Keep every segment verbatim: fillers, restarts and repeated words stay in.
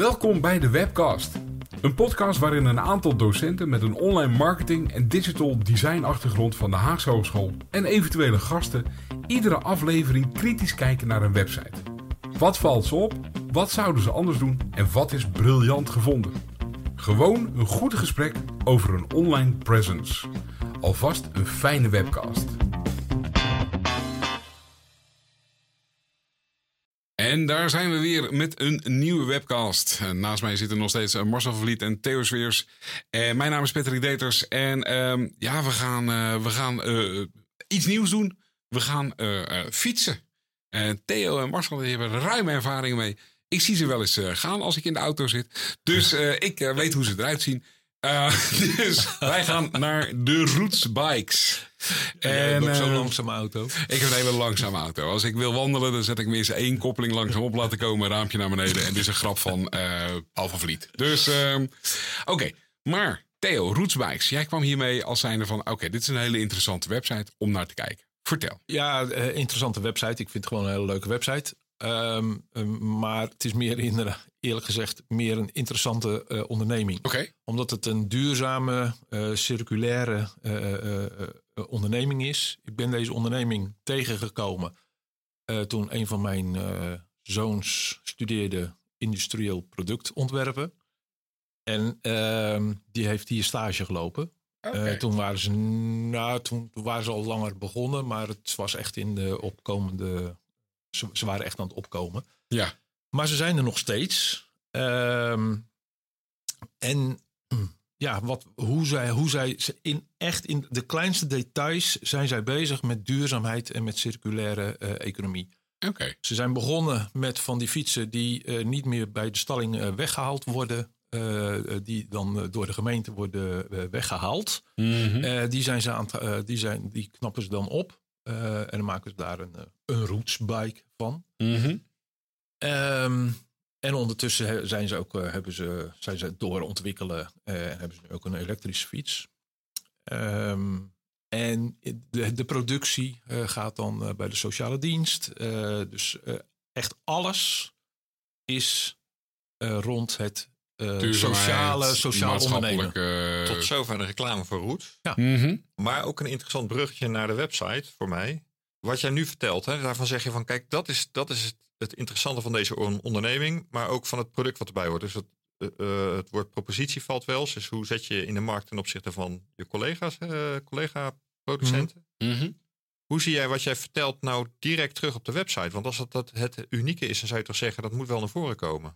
Welkom bij de Webcast. Een podcast waarin een aantal docenten met een online marketing en digital design achtergrond van de Haagse Hogeschool en eventuele gasten iedere aflevering kritisch kijken naar een website. Wat valt ze op? Wat zouden ze anders doen? En wat is briljant gevonden? Gewoon een goed gesprek over een online presence. Alvast een fijne webcast. En daar zijn we weer met een nieuwe webcast. Naast mij zitten nog steeds Marcel van Vliet en Theo Sweers. En mijn naam is Patrick Deters. En uh, ja, we gaan, uh, we gaan uh, iets nieuws doen. We gaan uh, uh, fietsen. En Theo en Marcel die hebben ruime ervaringen mee. Ik zie ze wel eens uh, gaan als ik in de auto zit. Dus uh, ik uh, weet hoe ze eruit zien. Uh, dus wij gaan naar de Roots Bikes. En jij hebt ook zo'n langzame auto. Ik heb een hele langzame auto. Als ik wil wandelen, dan zet ik me eens één koppeling langzaam op laten komen. Een raampje naar beneden. En dit is een grap van uh, Paul van Vliet. Dus, uh, oké. Okay. Maar Theo, Roots Bikes. Jij kwam hiermee als zijnde van, oké, okay, dit is een hele interessante website om naar te kijken. Vertel. Ja, uh, interessante website. Ik vind het gewoon een hele leuke website. Um, um, maar het is meer, in, eerlijk gezegd, meer een interessante uh, onderneming. Okay. Omdat het een duurzame, uh, circulaire uh, uh, uh, onderneming is. Ik ben deze onderneming tegengekomen uh, toen een van mijn uh, zoons studeerde industrieel productontwerpen. En uh, die heeft hier stage gelopen. Okay. Uh, toen, waren ze, nou, toen waren ze al langer begonnen, maar het was echt in de opkomende... Ze, ze waren echt aan het opkomen. Ja. Maar ze zijn er nog steeds. Um, en ja, wat, hoe zij, hoe zij in echt in de kleinste details zijn zij bezig met duurzaamheid en met circulaire uh, economie. Okay. Ze zijn begonnen met van die fietsen die uh, niet meer bij de stalling uh, weggehaald worden. Uh, die dan uh, door de gemeente worden uh, weggehaald. Mm-hmm. Uh, die, zijn ze aan t, uh, die, zijn, die knappen ze dan op. Uh, en dan maken ze daar een, een rootsbike van. Mm-hmm. Um, en ondertussen zijn ze ook uh, hebben ze, zijn ze doorontwikkelen en uh, hebben ze nu ook een elektrische fiets. Um, en de, de productie uh, gaat dan uh, bij de sociale dienst. Uh, dus uh, echt alles is uh, rond het uh, sociale, sociaal ondernemen. Uh, Tot zover de reclame voor Roots. Ja. Mm-hmm. Maar ook een interessant bruggetje naar de website voor mij. Wat jij nu vertelt, hè, daarvan zeg je van kijk, dat is, dat is het, het interessante van deze onderneming. Maar ook van het product wat erbij hoort. Dus het, uh, uh, het woord propositie valt wel. Dus hoe zet je in de markt ten opzichte van je collega's, uh, collega-producenten. Mm-hmm. Hoe zie jij wat jij vertelt nou direct terug op de website? Want als dat, dat het unieke is, dan zou je toch zeggen dat moet wel naar voren komen.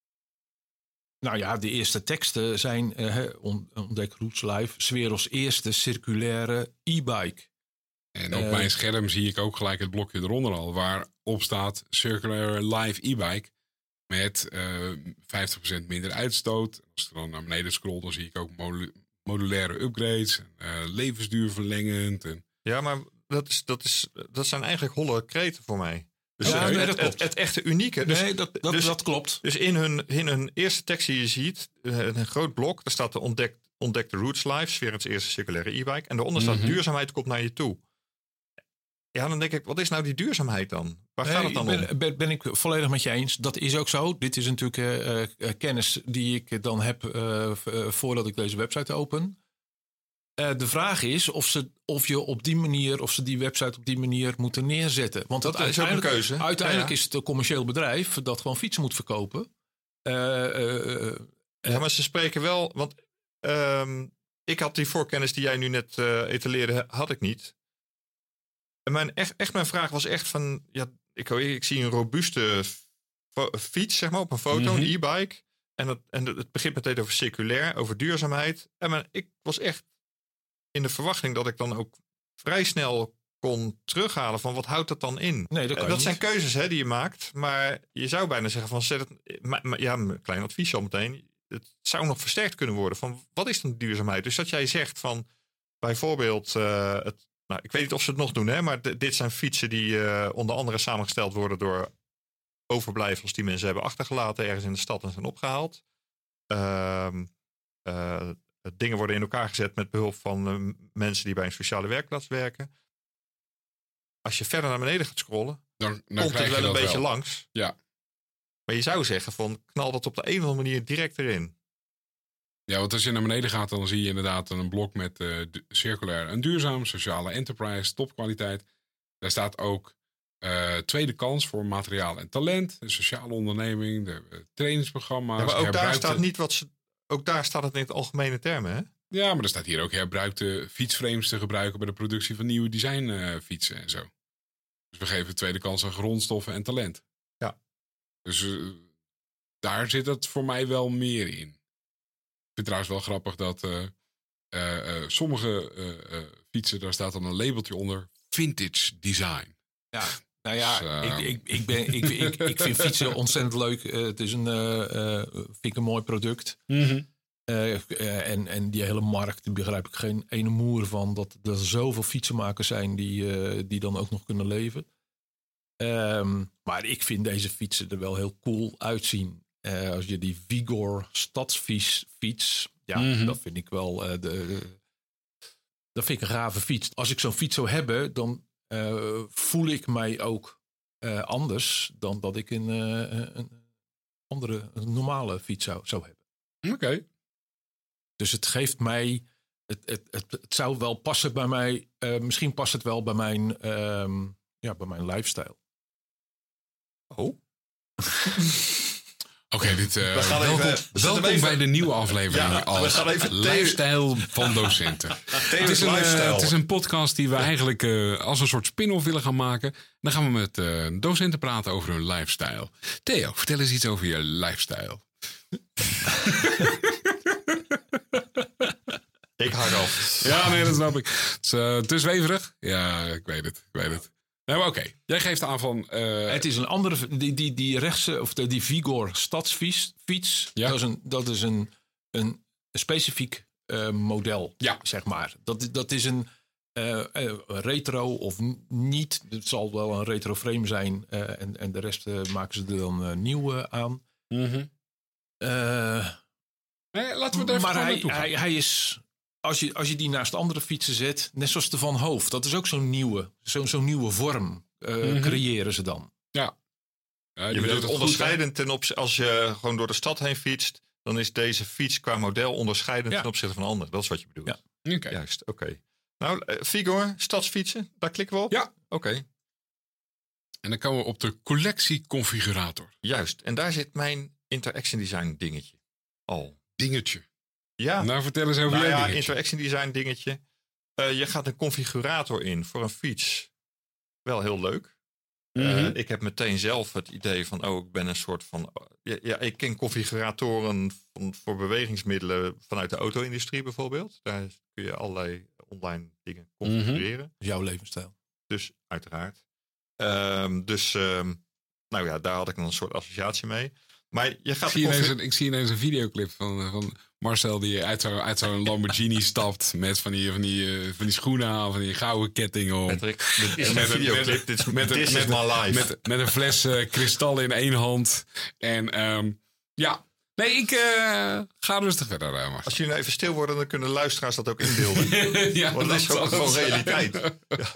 Nou ja, de eerste teksten zijn uh, ontdek Roots Live, 's werelds eerste circulaire e-bike. En op uh, mijn scherm zie ik ook gelijk het blokje eronder al, waarop staat Circular Live e-bike met uh, vijftig procent minder uitstoot. Als ik dan naar beneden scroll, dan zie ik ook modul- modulaire upgrades, uh, levensduur verlengend. En... Ja, maar dat, is, dat, is, dat zijn eigenlijk holle kreten voor mij. Dus ja, het, nee, het, het, het echte unieke. Dus, nee, dat, dat, dus, dat klopt. Dus in hun, in hun eerste tekst die je ziet, een groot blok, daar staat de ontdek, ontdek de Roots Live, 's werelds eerste circulaire e-bike. En daaronder staat mm-hmm. duurzaamheid komt naar je toe. Ja, dan denk ik, wat is nou die duurzaamheid dan? Waar nee, gaat het dan ben, om? Ben, ben ik volledig met je eens. Dat is ook zo. Dit is natuurlijk uh, uh, kennis die ik dan heb uh, uh, voordat ik deze website open. Uh, de vraag is of, ze, of je op die manier, of ze die website op die manier moeten neerzetten. Want dat, dat is ook een keuze. Uiteindelijk ja, ja. is het een commercieel bedrijf dat gewoon fietsen moet verkopen. Uh, uh, uh, ja, maar ze spreken wel, want um, ik had die voorkennis die jij nu net uh, etaleerde, had ik niet. En mijn, echt, echt mijn vraag was echt van, ja, ik, ik zie een robuuste fo- fiets, zeg maar, op een foto, mm-hmm. een e-bike. En, dat, en het begint meteen over circulair, over duurzaamheid. En mijn, ik was echt in de verwachting dat ik dan ook vrij snel kon terughalen van wat houdt dat dan in? Nee, dat kan dat je zijn niet. keuzes hè, die je maakt, maar je zou bijna zeggen van zet het, maar, maar, ja, een klein advies al meteen. Het zou nog versterkt kunnen worden van wat is dan duurzaamheid? Dus dat jij zegt van bijvoorbeeld, uh, het, nou, ik weet niet of ze het nog doen, hè, maar d- dit zijn fietsen die uh, onder andere samengesteld worden door overblijfsels die mensen hebben achtergelaten ergens in de stad en zijn opgehaald. Uh, uh, Dingen worden in elkaar gezet met behulp van uh, mensen die bij een sociale werkplaats werken. Als je verder naar beneden gaat scrollen, dan, dan komt het wel een beetje wel. langs. Ja. Maar je zou zeggen van knal dat op de een of andere manier direct erin. Ja, want als je naar beneden gaat, dan zie je inderdaad een blok met uh, du- circulair en duurzaam, sociale enterprise, topkwaliteit. Daar staat ook uh, tweede kans voor materiaal en talent, de sociale onderneming, de uh, trainingsprogramma's. Ja, maar ook daar herbruikte... staat niet wat ze. Ook daar staat het in het algemene termen, hè? Ja, maar er staat hier ook herbruikte fietsframes te gebruiken bij de productie van nieuwe design uh, fietsen en zo. Dus we geven tweede kans aan grondstoffen en talent. Ja. Dus uh, daar zit het voor mij wel meer in. Ik vind het trouwens wel grappig dat uh, uh, uh, sommige uh, uh, fietsen, daar staat dan een labeltje onder, vintage design. Ja, nou ja, Dus, uh, ik, ik, ik, ben, ik, ik, ik vind fietsen ontzettend leuk. Uh, het is een, uh, uh, vind ik een mooi product. Mm-hmm. Uh, uh, en, en die hele markt, daar begrijp ik geen ene moer van. Dat er zoveel fietsenmakers zijn die, uh, die dan ook nog kunnen leven. Um, maar ik vind deze fietsen er wel heel cool uitzien. Uh, als je die Vigor stadsfiets fiets, ja, Mm-hmm. dat vind ik wel uh, de, de, dat vind ik een gave fiets. Als ik zo'n fiets zou hebben, dan uh, voel ik mij ook uh, anders dan dat ik een, uh, een andere, een normale fiets zou, zou hebben. Oké. Okay. Dus het geeft mij, het, het, het, het zou wel passen bij mij. Uh, misschien past het wel bij mijn, um, ja, bij mijn lifestyle. Oh. Oké, okay, dit uh, we gaan welkom, even, we welkom even, bij de nieuwe aflevering ja, als we gaan even Lifestyle van docenten. het, is een, uh, het is een podcast die we eigenlijk uh, als een soort spin-off willen gaan maken. Dan gaan we met uh, docenten praten over hun lifestyle. Theo, vertel eens iets over je lifestyle. Ik hard af. Ja, nee, dat snap ik. Het is uh, te zweverig. Ja, ik weet het. Ik weet het. Nou, oké. Okay. Jij geeft aan van... Uh... Het is een andere... Die, die, die rechtse... Of de, die Vigor stadsfiets... Fiets, ja. Dat is een, dat is een, een, een specifiek uh, model. Ja. Zeg maar. Dat, dat is een uh, uh, retro of niet. Het zal wel een retro frame zijn. Uh, en, en de rest uh, maken ze er dan uh, nieuw uh, aan. Mm-hmm. Uh, nee, laten we er even maar hij, naartoe gaan. hij, hij is... Als je, als je die naast andere fietsen zet, net zoals de Van Hoof, dat is ook zo'n nieuwe, zo'n zo'n nieuwe vorm uh, mm-hmm. creëren ze dan. Ja. ja je bedoelt onderscheidend ten opzichte, als je gewoon door de stad heen fietst, dan is deze fiets qua model onderscheidend ja. ten opzichte van anderen. Dat is wat je bedoelt. Ja. Okay. Juist, oké. Okay. Nou, uh, Vigor, stadsfietsen, daar klikken we op? Ja. Oké. Okay. En dan komen we op de collectieconfigurator. Juist, en daar zit mijn interaction design dingetje al. Dingetje. Ja. Nou, vertel eens over nou jouw ja, dingetje. interaction design dingetje. Uh, je gaat een configurator in voor een fiets. Wel heel leuk. Mm-hmm. Uh, ik heb meteen zelf het idee van, oh, ik ben een soort van... Ja, ja ik ken configuratoren van, voor bewegingsmiddelen vanuit de auto-industrie bijvoorbeeld. Daar kun je allerlei online dingen configureren. Mm-hmm. Jouw levensstijl. Dus, uiteraard. Um, dus, um, nou ja, daar had ik dan een soort associatie mee. Maar je gaat ik, zie config- ineens een, ik zie ineens een videoclip van, van Marcel die uit, zo, uit zo'n Lamborghini stapt met van die, van, die, van die schoenen aan, van die gouden kettingen om. Patrick, dit is een videoclip, dit is, met, this met, is my life. Met, met een fles uh, kristal in één hand. En um, ja, nee, ik uh, ga rustig verder. Uh, Marcel. Als jullie nou even stil worden, dan kunnen luisteraars dat ook inbeelden. ja, want dat is ook gewoon realiteit. Ja.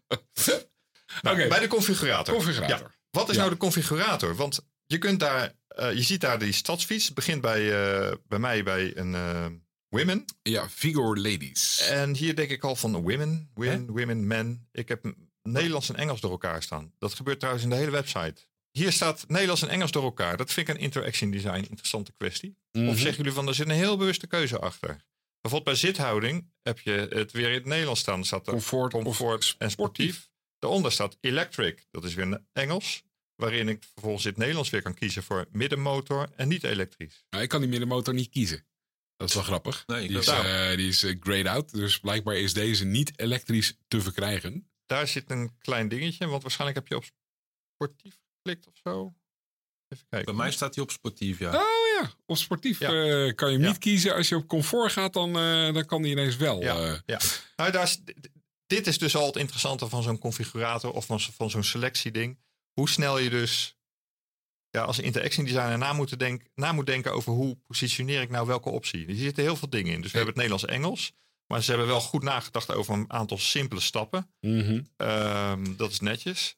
Nou, okay. Bij de configurator. configurator. Ja. Wat is ja. nou de configurator? Want je kunt daar, uh, je ziet daar die stadsfiets. Het begint bij, uh, bij mij bij een uh, women. Ja, Vigor Ladies. En hier denk ik al van women, women, He? women, men. Ik heb Nederlands en Engels door elkaar staan. Dat gebeurt trouwens in de hele website. Hier staat Nederlands en Engels door elkaar. Dat vind ik een interaction design interessante kwestie. Mm-hmm. Of zeggen jullie van, er zit een heel bewuste keuze achter. Bijvoorbeeld bij zithouding heb je het weer in het Nederlands staan. Er staat er comfort, comfort en sportief. Daaronder staat electric. Dat is weer Engels. Waarin ik vervolgens in het Nederlands weer kan kiezen voor middenmotor en niet elektrisch. Nou, ik kan die middenmotor niet kiezen. Dat is wel grappig. Nee, die, is, uh, die is uh, grayed out. Dus blijkbaar is deze niet elektrisch te verkrijgen. Daar zit een klein dingetje. Want waarschijnlijk heb je op sportief geklikt of zo. Even kijken. Bij mij staat hij op sportief, ja. Oh ja, op sportief ja. uh, kan je hem ja. niet kiezen. Als je op comfort gaat, dan, uh, dan kan die ineens wel. Ja, uh, ja. Nou, daar is, dit is dus al het interessante van zo'n configurator of van, van zo'n selectieding. Hoe snel je dus ja, als interaction designer na moet, denken, na moet denken over hoe positioneer ik nou welke optie. Hier zitten heel veel dingen in. Dus we hebben het Nederlands-Engels. Maar ze hebben wel goed nagedacht over een aantal simpele stappen. Mm-hmm. Um, dat is netjes. Trouwens,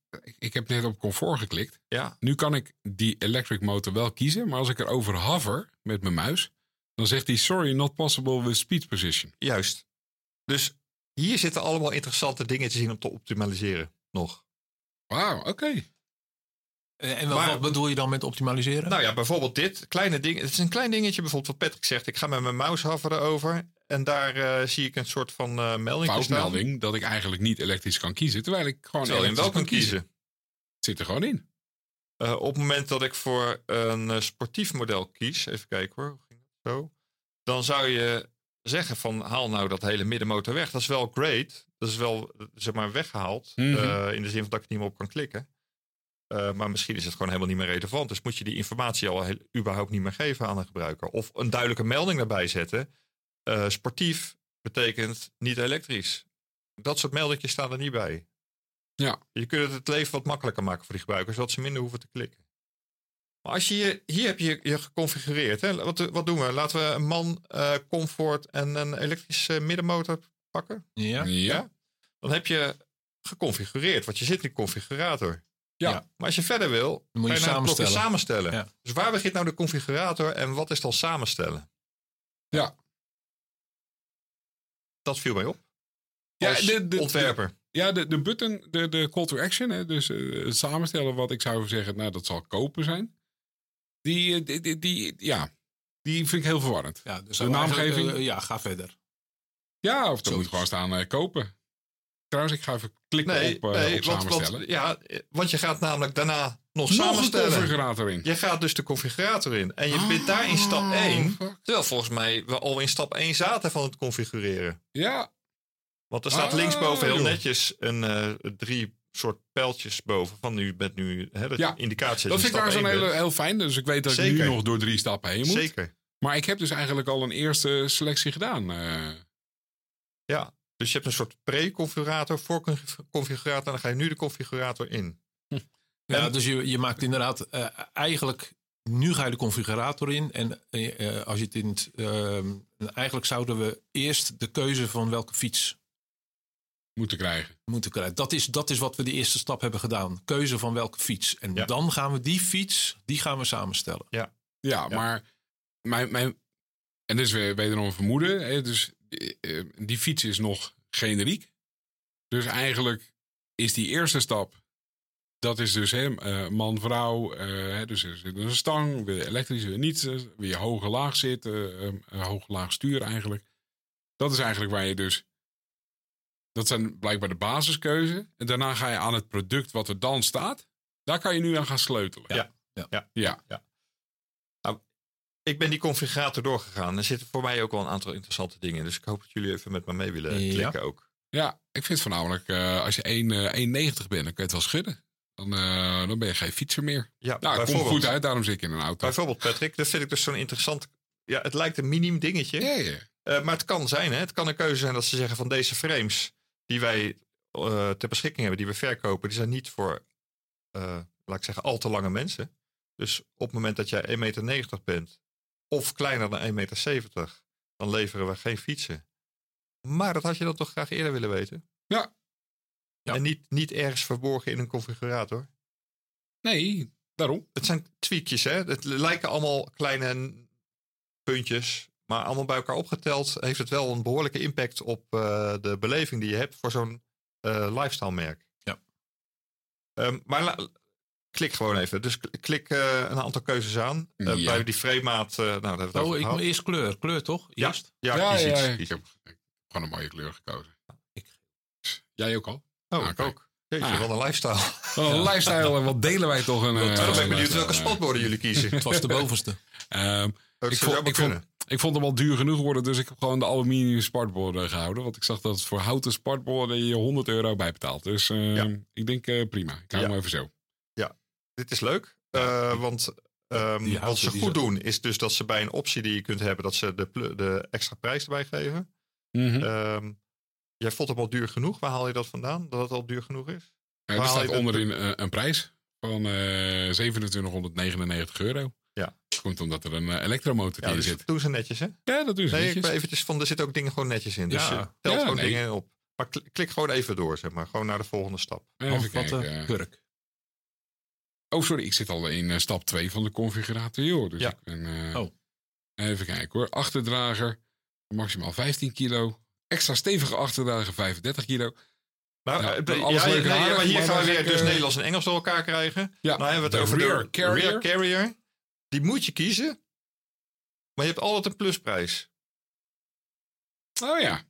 ik, ik heb net op comfort geklikt. Ja, Nu kan ik die electric motor wel kiezen. Maar als ik erover hover met mijn muis, dan zegt hij sorry, not possible with speed position. juist. Dus hier zitten allemaal interessante dingetjes in om te optimaliseren nog. Wauw, oké. Okay. En wat, Maar- wat bedoel je dan met optimaliseren? Nou ja, bijvoorbeeld dit kleine ding. Het is een klein dingetje, bijvoorbeeld wat Patrick zegt. Ik ga met mijn mouse hoveren over. En daar uh, zie ik een soort van uh, melding staan. Foutmelding dat ik eigenlijk niet elektrisch kan kiezen. Terwijl ik gewoon Terwijl je hem wel elektrisch kan kiezen. Het zit er gewoon in. Uh, op het moment dat ik voor een uh, sportief model kies. Even kijken hoor. Hoe ging dat zo? Dan zou je zeggen van haal nou dat hele middenmotor weg. Dat is wel great. Dat is wel zeg maar weggehaald. Mm-hmm. Uh, in de zin van dat ik er niet meer op kan klikken. Uh, maar misschien is het gewoon helemaal niet meer relevant. Dus moet je die informatie al heel, überhaupt niet meer geven aan een gebruiker. Of een duidelijke melding daarbij zetten. Uh, sportief betekent niet elektrisch. Dat soort meldingjes staan er niet bij. Ja. Je kunt het leven wat makkelijker maken voor die gebruikers. Zodat ze minder hoeven te klikken. Maar als je hier, hier heb je je geconfigureerd. Hè? Wat, wat doen we? Laten we een man, uh, comfort en een elektrische middenmotor pakken. Ja. Ja. Ja? Dan heb je geconfigureerd. Want je zit in de configurator. Ja. Ja. Maar als je verder wil, Dan moet je ga je naar het blokje samenstellen. samenstellen. Ja. Dus waar begint nou de configurator en wat is dan samenstellen? Ja. Dat viel mij op. Ja, Als de- de- ontwerper. Ja, de, de button, de, de call to action, hè, dus uh, het samenstellen wat ik zou zeggen, nou dat zal kopen zijn. Die, die, die, die ja, die vind ik heel verwarrend. Ja, dus De naamgeving? Uh, ja, ga verder. Ja, of er Zoiets. moet gewoon staan uh, kopen. Trouwens, ik ga even klikken Nee, op, uh, nee op want, samenstellen. want, ja, want je gaat namelijk daarna nog, Nog een samenstellen. configurator in. Je gaat dus de configurator in. En je Ah, bent daar in stap één. fuck. Terwijl volgens mij we al in stap één zaten van het configureren. Ja, Want er staat Ah, linksboven heel joh. netjes een uh, drie soort pijltjes boven. Van nu bent nu hè, dat Ja, indicatie. dat vind ik daar zo'n heel, heel fijn. Dus ik weet dat ik Zeker. nu nog door drie stappen heen moet. Zeker. Maar ik heb dus eigenlijk al een eerste selectie gedaan. Uh, Ja, dus je hebt een soort pre-configurator, voor-configurator. En dan ga je nu de configurator in. Ja, En- dus je, je maakt inderdaad uh, eigenlijk... Nu ga je de configurator in. En uh, als je het in het... Uh, eigenlijk zouden we eerst de keuze van welke fiets moeten krijgen. moeten krijgen. Dat is, dat is wat we de eerste stap hebben gedaan. Keuze van welke fiets. En Ja. dan gaan we die fiets, die gaan we samenstellen. Ja, Ja. maar mijn, mijn, en dit is weer wederom een vermoeden. Hè, dus uh, die fiets is nog generiek. Dus eigenlijk is die eerste stap, dat is dus hè, uh, man, vrouw. Uh, dus er zit een stang, wil je elektrisch, wil je niet. Uh, wil je hoge laag zitten, uh, uh, hoge laag stuur eigenlijk. Dat is eigenlijk waar je dus... Dat zijn blijkbaar de basiskeuze. En daarna ga je aan het product wat er dan staat. Daar kan je nu aan gaan sleutelen. Ja. Ja. Ja. Ja. Nou, ik ben die configurator doorgegaan. Er zitten voor mij ook wel een aantal interessante dingen. Dus ik hoop dat jullie even met me mee willen Ja. klikken ook. Ja, ik vind voornamelijk, uh, als je één negentig bent, dan kun je het wel schudden. Dan, uh, dan ben je geen fietser meer. Ja, Nou, het komt goed uit, daarom zit ik in een auto. Bijvoorbeeld Patrick, dat vind ik dus zo'n interessant... Ja, het lijkt een miniem dingetje. Ja, ja. Uh, maar het kan zijn, hè? Het kan een keuze zijn dat ze zeggen van deze frames die wij uh, ter beschikking hebben, die we verkopen, die zijn niet voor, uh, laat ik zeggen, al te lange mensen. Dus op het moment dat jij één meter negentig bent, of kleiner dan één meter zeventig, dan leveren we geen fietsen. Maar dat had je dan toch graag eerder willen weten? Ja. Ja. En niet, niet ergens verborgen in een configurator. Nee, daarom. Het zijn tweakjes, hè? Het lijken allemaal kleine puntjes. Maar allemaal bij elkaar opgeteld heeft het wel een behoorlijke impact op uh, de beleving die je hebt voor zo'n uh, lifestyle merk. Ja. Um, maar la, klik gewoon even. Dus klik uh, een aantal keuzes aan. Uh, Ja. Bij die frame-maat, uh, nou, daar hebben we het Oh, over ik gehad. moet eerst kleur. Kleur toch? Ja. Eerst? Ja, ja, kies ja, iets, ik kies heb, ik heb gewoon een mooie kleur gekozen. Ik- Jij ook al? Oh, Ah, ik oké. ook. Jeetje, Ah. wat een lifestyle. Wat een lifestyle, en wat delen wij toch een... Uh, uh, dan ben ik benieuwd uh, welke uh, spotborden jullie kiezen. Het was de bovenste. um, Dat Ik zou vond- wel ik kunnen. Ik vond hem al duur genoeg worden, dus ik heb gewoon de aluminium spartborden gehouden. Want ik zag dat het voor houten spartborden je honderd euro bijbetaalt. Dus uh, Ja. ik denk uh, prima. Ik hou Ja. hem even zo. Dit is leuk. Uh, want um, Die wat houten, ze die goed zo- doen, is dus dat ze bij een optie die je kunt hebben, dat ze de, pl- de extra prijs erbij geven. Mhm. Um, jij vond hem al duur genoeg. Waar haal je dat vandaan? Dat het al duur genoeg is? Uh, waar er haal je staat de- onderin uh, een prijs van uh, zevenentwintighonderdnegenennegentig euro. Ja. Komt omdat er een uh, elektromotor Ja, in dus zit. doen ze netjes, hè? Ja, dat doen ze Nee, ik netjes. ben eventjes van, er zitten ook dingen gewoon netjes in. Dus Ja. je telt Ja, gewoon nee. dingen op. Maar klik, klik gewoon even door, zeg maar. Gewoon naar de volgende stap. Even kijken. kurk. Oh, sorry, ik zit al in uh, stap twee van de configurator, joh. Dus Ja. ik ben... Uh, oh. Even kijken hoor. Achterdrager, maximaal vijftien kilo. Extra stevige achterdrager, vijfendertig kilo. Nou, Ja, uh, dat ja, alles ja, leuk en nee, aardig, maar hier maar gaan we dan weer ik, dus uh, Nederlands en Engels door elkaar krijgen. Ja, nou hebben we de het over rear de carrier. rear carrier. Die moet je kiezen. Maar je hebt altijd een plusprijs. Oh ja.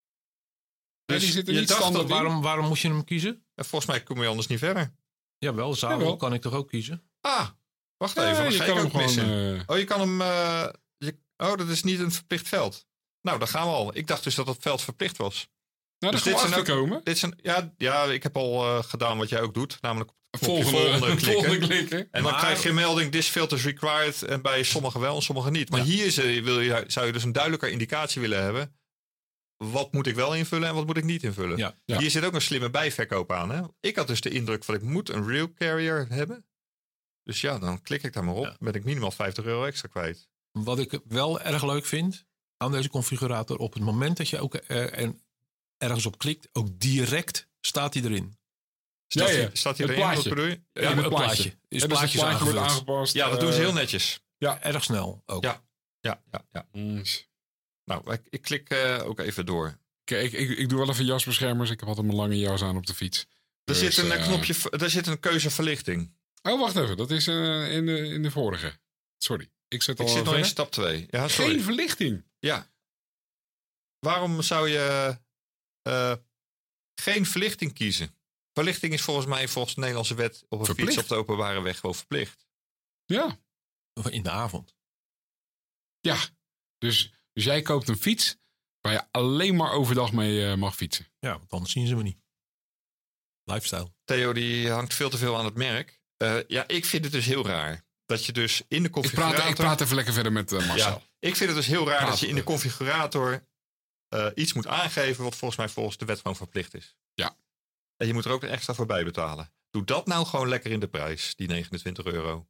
Dus die zit er je niet dacht standaard dat in. Waarom, waarom moest je hem kiezen? En volgens mij kom je anders niet verder. Jawel, zadel Jawel. kan ik toch ook kiezen? Ah, wacht Ja, even. Dan je ga kan ik hem ook gewoon... missen. Uh, Oh, je kan hem... Uh, je, oh, dat is niet een verplicht veld. Nou, daar gaan we al. Ik dacht dus dat dat veld verplicht was. nou, Dus daar dit gaan we zijn ook- achterkomen. Dit zijn, ja, ja, ik heb al uh, gedaan wat jij ook doet. Namelijk op het knopje Volgende, volgende klikken. volgende klikken. En dan Maar- krijg je een melding, this field is required. En bij sommigen wel en sommigen niet. Maar Ja. hier is, er- wil je, zou je dus een duidelijker indicatie willen hebben. Wat moet ik wel invullen en wat moet ik niet invullen? Ja. Ja. Hier zit ook een slimme bijverkoop aan. Hè? Ik had dus de indruk van ik moet een real carrier hebben. Dus ja, dan klik ik daar maar op. Ja. Ben ik minimaal vijftig euro extra kwijt. Wat ik wel erg leuk vind aan deze configurator, op het moment dat je ook er, en ergens op klikt, ook direct staat hij erin. Staat, Ja, ja. Hij, staat hij Het erin? plaatje. Wat bedoel je? Ja, Ja, met een plaatje. plaatje. Is Ja, dus het plaatjes plaatje wordt aangevuld. aangepast. ja, dat doen ze uh, heel netjes. Erg snel ook. Ja. Ja, ja, ja. mm, Nou, ik, ik klik uh, ook even door. Kijk, ik, ik, ik doe wel even jasbeschermers. Ik heb altijd mijn lange jas aan op de fiets. Er Dus, zit een uh, knopje, er zit een keuze verlichting. Oh, wacht even. Dat is uh, in, de, in de vorige. Sorry. Ik zit al Ik zit nog verder. in stap twee. Ja, sorry. Geen verlichting. Ja. Waarom zou je uh, geen verlichting kiezen? Verlichting is volgens mij volgens de Nederlandse wet op een Verplicht. fiets op de openbare weg gewoon verplicht. Ja. In de avond. Ja. Dus, dus jij koopt een fiets waar je alleen maar overdag mee uh, mag fietsen. Ja, want anders zien ze me niet. Lifestyle. Theo die hangt veel te veel aan het merk. Uh, ja, ik vind het dus heel raar. Dat je dus in de Ik configurator... praat, ik praat even lekker verder met uh, Marcel. Ja, ik vind het dus heel raar Praat dat je in de even. configurator uh, iets moet aangeven wat volgens mij volgens de wet gewoon verplicht is. Ja. En je moet er ook een extra voor bij betalen. Doe dat nou gewoon lekker in de prijs, die negenentwintig euro.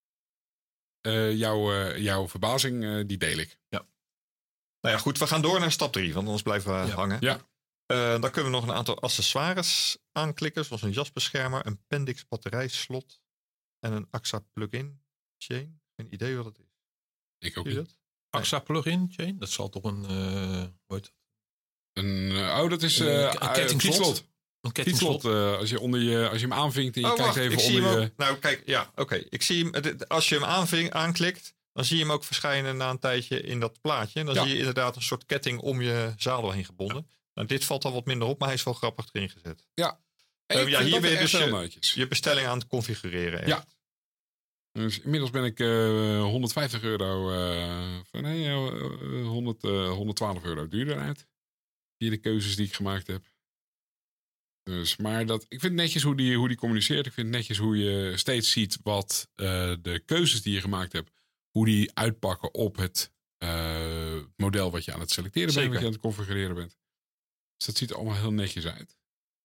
Uh, jouw, uh, jouw verbazing, uh, die deel ik. Ja. Nou ja, goed, we gaan door naar stap drie, want anders blijven we Ja. hangen. Ja. Uh, dan kunnen we nog een aantal accessoires aanklikken, zoals een jasbeschermer, een Pendix batterijslot en een A X A plug-in chain. Geen idee wat het is. Ik ook Zie je niet. dat? A X A plug-in chain, dat zal toch een, uh, hoe heet dat? Een, uh, oh, dat is uh, Een- een uh, kettingslot. fietslot. Een kettingslot. Fietslot. Uh, als, je onder je, als je hem aanvinkt en je Oh, kijkt wacht, even ik zie onder hem je... ook. Nou, kijk, ja, oké. Okay. Ik zie hem, het- als je hem aanving, aanklikt, dan zie je hem ook verschijnen na een tijdje in dat plaatje. En dan Ja. zie je inderdaad een soort ketting om je zadel heen gebonden. Nou, dit valt al wat minder op, maar hij is wel grappig erin gezet. Ja. Uh, Ik ja, vind hier dat ben je echt dus heel je, netjes. je bestelling aan het configureren. Echt. Ja. Dus inmiddels ben ik uh, honderdvijftig euro, uh, nee, uh, honderd, uh, honderdtwaalf euro duurder uit. Via de keuzes die ik gemaakt heb. Dus, maar dat, ik vind het netjes hoe die, hoe die communiceert. Ik vind het netjes hoe je steeds ziet wat uh, de keuzes die je gemaakt hebt, hoe die uitpakken op het uh, model wat je aan het selecteren Zeker. bent, wat je aan het configureren bent. Dus dat ziet er allemaal heel netjes uit.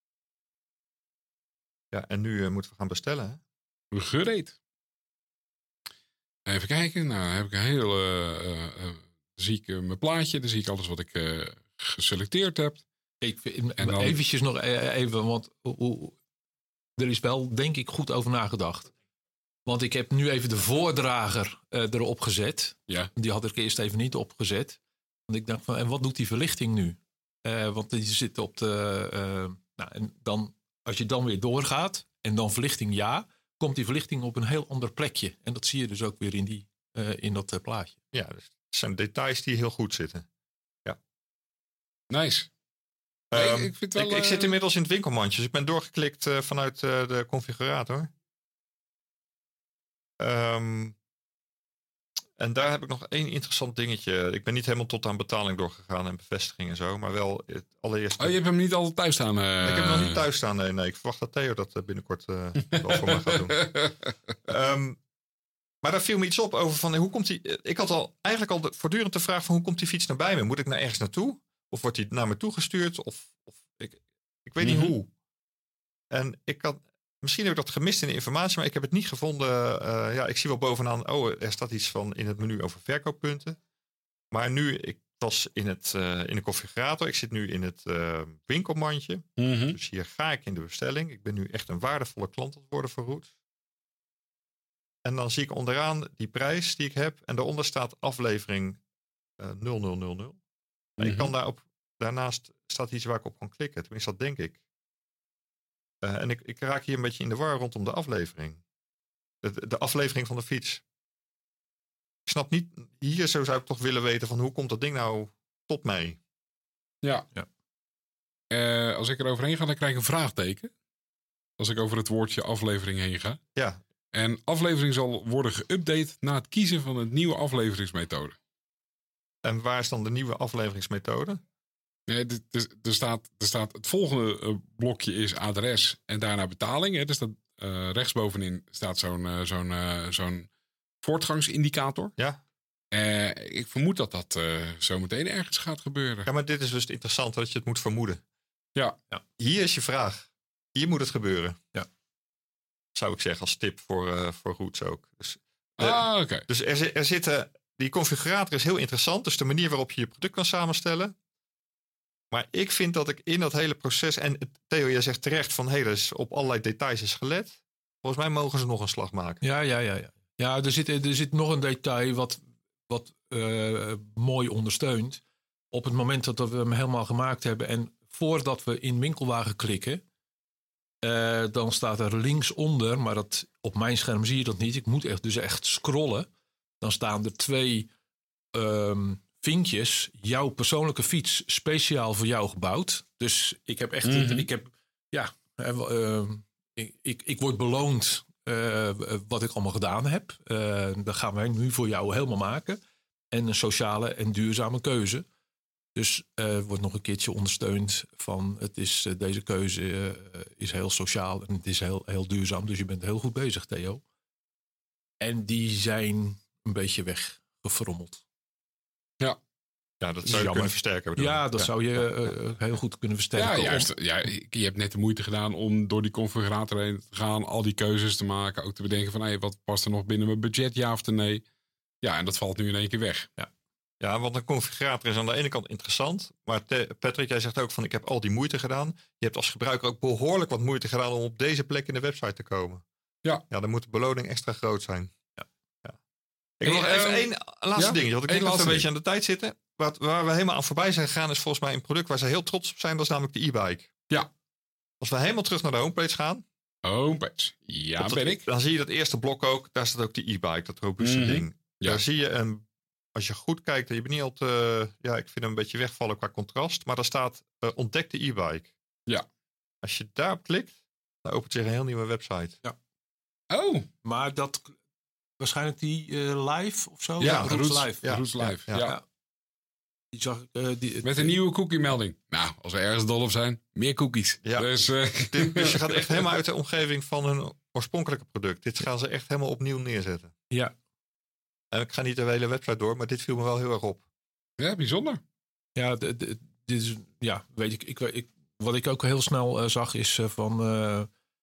Ja, en nu uh, moeten we gaan bestellen. Hè? Gereed. Even kijken. Nou, dan heb ik een heel... Uh, uh, uh, zie ik uh, mijn plaatje. Dan zie ik alles wat ik uh, geselecteerd heb. Ik vind, En dan- eventjes nog even, want hoe, er is wel denk ik goed over nagedacht. Want ik heb nu even de voordrager uh, erop gezet. Ja. Die had ik eerst even niet opgezet. Want ik dacht van, en wat doet die verlichting nu? Uh, want die zit op de... Uh, nou, en dan, als je dan weer doorgaat en dan verlichting ja, komt die verlichting op een heel ander plekje. En dat zie je dus ook weer in, die, uh, in dat uh, plaatje. Ja, dus het zijn details die heel goed zitten. Ja. Nice. Um, Nee, ik vind wel, ik, ik uh, zit inmiddels in het winkelmandje, dus ik ben doorgeklikt uh, vanuit uh, de configurator. Um, en daar heb ik nog één interessant dingetje. Ik ben niet helemaal tot aan betaling doorgegaan en bevestiging en zo, maar wel het allereerste. Oh, je hebt hem niet altijd thuis staan? Uh... Ik heb hem nog niet thuis staan. Nee, nee. Ik verwacht dat Theo dat binnenkort uh, wel voor me gaat doen. Um, maar daar viel me iets op over van hoe komt die. Ik had al eigenlijk al de, voortdurend de vraag van hoe komt die fiets naar bij me? Moet ik nou ergens naartoe? Of wordt die naar me toegestuurd? Of, of ik, ik weet Mm-hmm. niet hoe. En ik had. Misschien heb ik dat gemist in de informatie, maar ik heb het niet gevonden. Uh, ja, ik zie wel bovenaan, oh, er staat iets van in het menu over verkooppunten. Maar nu ik was in, het, uh, in de configurator. Ik zit nu in het uh, winkelmandje. Mm-hmm. Dus hier ga ik in de bestelling. Ik ben nu echt een waardevolle klant aan het worden voor Roots. En dan zie ik onderaan die prijs die ik heb. En daaronder staat aflevering uh, nul nul nul nul. Mm-hmm. Ik kan daarop, daarnaast staat iets waar ik op kan klikken. Tenminste, dat denk ik. Uh, en ik, ik raak hier een beetje in de war rondom de aflevering. De, de aflevering van de fiets. Ik snap niet, hier zo zou ik toch willen weten van hoe komt dat ding nou tot mij? Ja. ja. Uh, als ik er overheen ga, dan krijg ik een vraagteken. Als ik over het woordje aflevering heen ga. Ja. En aflevering zal worden geüpdate na het kiezen van een nieuwe afleveringsmethode. En waar is dan de nieuwe afleveringsmethode? Nee, er, er, staat, er staat het volgende blokje is adres en daarna betaling. Hè. Dus dat, uh, rechtsbovenin staat zo'n, uh, zo'n, uh, zo'n voortgangsindicator. Ja. Uh, ik vermoed dat dat uh, zo meteen ergens gaat gebeuren. Ja, maar dit is dus het interessante dat je het moet vermoeden. Ja. ja. Hier is je vraag. Hier moet het gebeuren. Ja. Zou ik zeggen als tip voor, uh, voor Roots ook. Dus, uh, ah, oké. Okay. Dus er, er zitten, die configurator is heel interessant. Dus de manier waarop je je product kan samenstellen. Maar ik vind dat ik in dat hele proces... En Theo, jij zegt terecht van... Hé, dus op allerlei details is gelet. Volgens mij mogen ze nog een slag maken. Ja, ja, ja. Ja, ja er, zit, er zit nog een detail wat, wat uh, mooi ondersteunt. Op het moment dat we hem helemaal gemaakt hebben... en voordat we in winkelwagen klikken... Uh, dan staat er linksonder... maar dat, op mijn scherm zie je dat niet. Ik moet echt, dus echt scrollen. Dan staan er twee... Um, vinkjes, jouw persoonlijke fiets speciaal voor jou gebouwd. Dus ik heb echt, mm-hmm. ik heb, ja, uh, ik, ik, ik word beloond uh, wat ik allemaal gedaan heb. Uh, dat gaan wij nu voor jou helemaal maken. En een sociale en duurzame keuze. Dus uh, wordt nog een keertje ondersteund van het is, uh, deze keuze uh, is heel sociaal en het is heel, heel duurzaam. Dus je bent heel goed bezig, Theo. En die zijn een beetje weggefrommeld. Ja. Ja, dat zou je kunnen versterken. Bedoel. Ja, dat ja. zou je uh, heel goed kunnen versterken. Ja, juist, ja, je hebt net de moeite gedaan om door die configurator heen te gaan. Al die keuzes te maken. Ook te bedenken van, hey, wat past er nog binnen mijn budget, ja of nee? Ja, en dat valt nu in één keer weg. Ja, ja, want een configurator is aan de ene kant interessant. Maar te, Patrick, jij zegt ook van, ik heb al die moeite gedaan. Je hebt als gebruiker ook behoorlijk wat moeite gedaan om op deze plek in de website te komen. Ja. Ja, dan moet de beloning extra groot zijn. Ja. Ja. Ik wil nog even één laatste ja? dingetje. Want ik denk dat we een beetje aan de tijd zitten. Wat, waar we helemaal aan voorbij zijn gegaan is volgens mij een product waar ze heel trots op zijn. Dat is namelijk de e-bike. Ja. Als we helemaal terug naar de homepage gaan. Homepage. Ja, dat, ben ik. Dan zie je dat eerste blok ook. Daar staat ook die e-bike. Dat robuuste mm-hmm. ding. Ja. Daar zie je een... Als je goed kijkt. Je bent niet al te... Ja, ik vind hem een beetje wegvallen qua contrast. Maar daar staat uh, ontdek de e-bike. Ja. Als je daarop klikt. Dan opent zich een heel nieuwe website. Ja. Oh. Maar dat... Waarschijnlijk die uh, live of zo? Ja, Roots, Roots live. Ja, Roots live. Ja. Ja. Ja. Die zag, uh, die, Met een nieuwe cookie melding. Nou, als we ergens dol op zijn, meer cookies. Ja. Dus, uh... Dit, dus je gaat echt helemaal uit de omgeving van hun oorspronkelijke product. Dit gaan ze echt helemaal opnieuw neerzetten. Ja. En ik ga niet de hele website door, maar dit viel me wel heel erg op. Ja, bijzonder. Ja, d- d- dit is, ja, weet ik, ik, ik. Wat ik ook heel snel uh, zag is uh, van... Uh,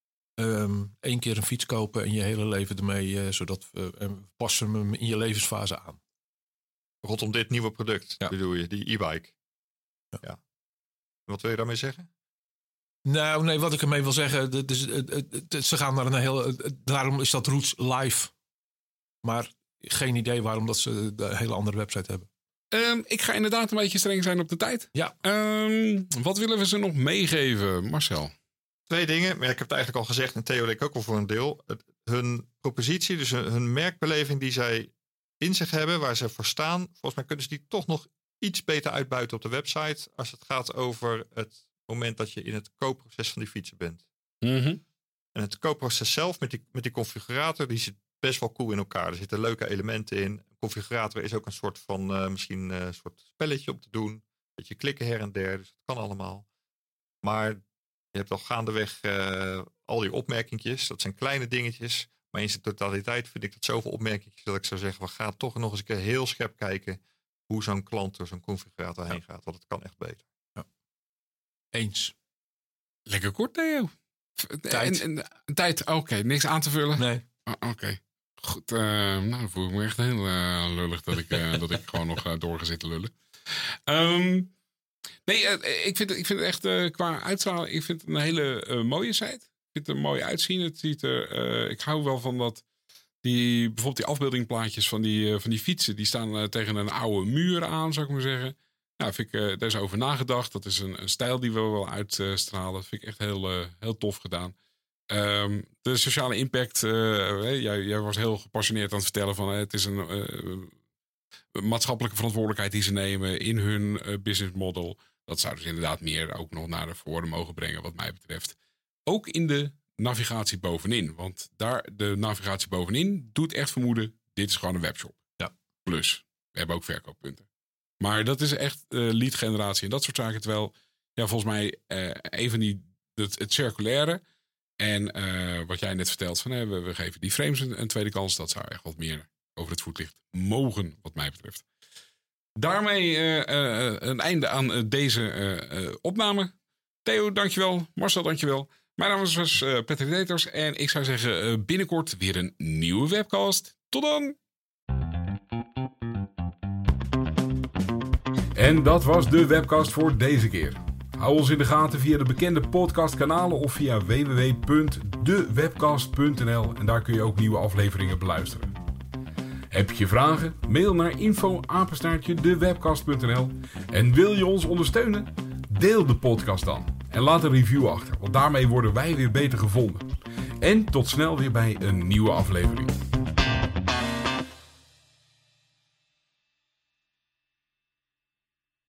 Um, één keer een fiets kopen en je hele leven ermee, uh, zodat we uh, passen hem in je levensfase aan. Rondom dit nieuwe product, ja. bedoel je, die e-bike. Ja. Ja. Wat wil je daarmee zeggen? Nou, nee, wat ik ermee wil zeggen, het is, het, het, het, ze gaan naar een heel, daarom is dat Roots live. Maar geen idee waarom dat ze een hele andere website hebben. Um, ik ga inderdaad een beetje streng zijn op de tijd. Ja. Um, wat willen we ze nog meegeven, Marcel? Twee dingen, maar ik heb het eigenlijk al gezegd en Theo ik ook al voor een deel. Het, hun propositie, dus hun, hun merkbeleving die zij in zich hebben, waar ze voor staan. Volgens mij kunnen ze die toch nog iets beter uitbuiten op de website. Als het gaat over het moment dat je in het koopproces van die fietsen bent. Mm-hmm. En het koopproces zelf met die, met die configurator, die zit best wel cool in elkaar. Er zitten leuke elementen in. Een configurator is ook een soort van, uh, misschien een uh, soort spelletje om te doen. Dat je klikken her en der, dus dat kan allemaal. Maar je hebt al gaandeweg uh, al die opmerkingjes. Dat zijn kleine dingetjes. Maar in zijn totaliteit vind ik dat zoveel opmerkingjes dat ik zou zeggen, we gaan toch nog eens een keer heel scherp kijken hoe zo'n klant door zo'n configurator heen gaat. Want het kan echt beter. Ja. Eens. Lekker kort, Theo. Tijd. En, en, tijd, oké. Okay. Niks aan te vullen? Nee. Oh, oké. Okay. Goed, uh, nou dan voel ik me echt heel uh, lullig dat ik, uh, dat ik gewoon nog uh, door ga zitten lullen. Um, nee, uh, ik, vind, ik vind het echt uh, qua uitstraling, ik vind het een hele uh, mooie site. Ik vind het er mooi uitzien. Het ziet er, uh, ik hou wel van dat, die, bijvoorbeeld die afbeeldingplaatjes van die, uh, van die fietsen, die staan uh, tegen een oude muur aan, zou ik maar zeggen. Nou, vind ik, uh, daar is over nagedacht. Dat is een, een stijl die we wel uitstralen. Dat vind ik echt heel, uh, heel tof gedaan. Um, de sociale impact. Uh, jij, jij was heel gepassioneerd aan het vertellen van uh, het is een uh, maatschappelijke verantwoordelijkheid die ze nemen in hun uh, business model. Dat zou dus inderdaad meer ook nog naar voren mogen brengen wat mij betreft. Ook in de navigatie bovenin. Want daar de navigatie bovenin doet echt vermoeden, dit is gewoon een webshop. Ja. Plus, we hebben ook verkooppunten. Maar dat is echt uh, lead generatie en dat soort zaken. Terwijl, ja, volgens mij uh, een van die, het, het circulaire en uh, wat jij net vertelt van uh, we, we geven die frames een, een tweede kans. Dat zou echt wat meer over het voetlicht mogen wat mij betreft. Daarmee uh, uh, een einde aan uh, deze uh, uh, opname. Theo, dankjewel. Marcel, dankjewel. Mijn naam is dus, uh, Patrick Deters en ik zou zeggen uh, binnenkort weer een nieuwe webcast. Tot dan! En dat was de webcast voor deze keer. Hou ons in de gaten via de bekende podcastkanalen of via w w w punt de webcast punt n l en daar kun je ook nieuwe afleveringen beluisteren. Heb je vragen? Mail naar info apenstaartje de webcast punt n l en wil je ons ondersteunen? Deel de podcast dan en laat een review achter, want daarmee worden wij weer beter gevonden. En tot snel weer bij een nieuwe aflevering.